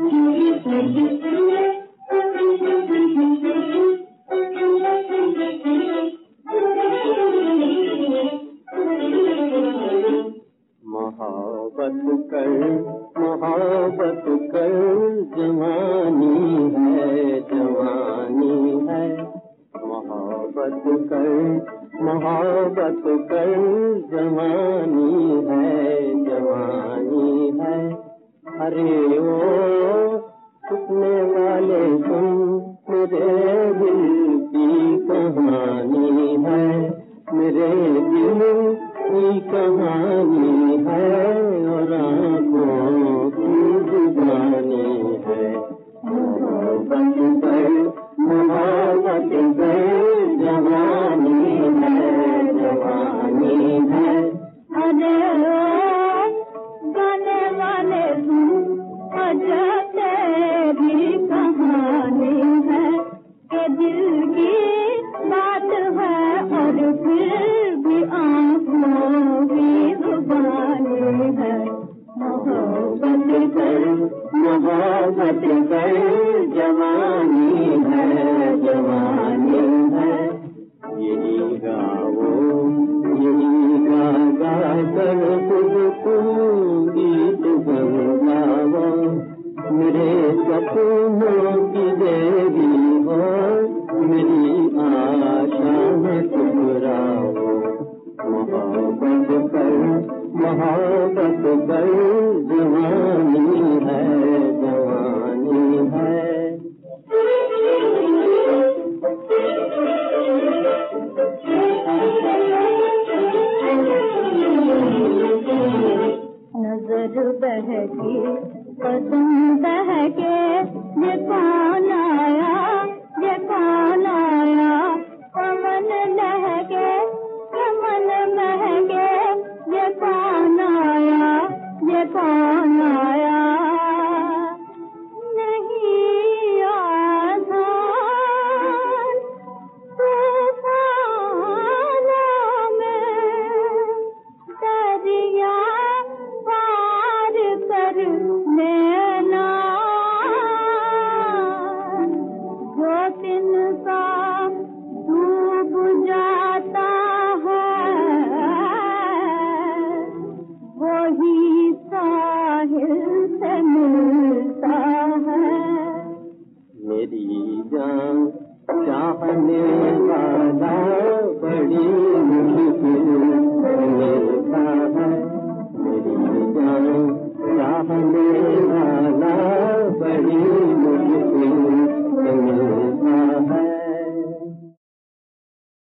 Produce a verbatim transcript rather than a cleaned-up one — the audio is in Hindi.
मोहब्बत कर मोहब्बत कर जवानी है जवानी है मोहब्बत कर मोहब्बत कर जवानी है जवानी है। अरे ओ सुनने वाले सुन मेरे दिल की कहानी है मेरे दिल की कहानी है और आँखों की जुबानी है। मोहब्बत कर मोहब्बत कर जवानी है जवानी है। अरे गाने वाले सुन अजब तेरी कहानी है कि दिल की बात है और फिर भी आँखों की जुबानी है। मोहब्बत कर मोहब्बत कर जवानी है जवानी है। यही गाओ यही गा गा कर खुद तुम गीत गाओ मेरे सपनों की देवी हो मेरी आशा में ठुकराओ। मोहब्बत कर मोहब्बत कर जवानी है जवानी है। नजर बहकी कदम बहके ये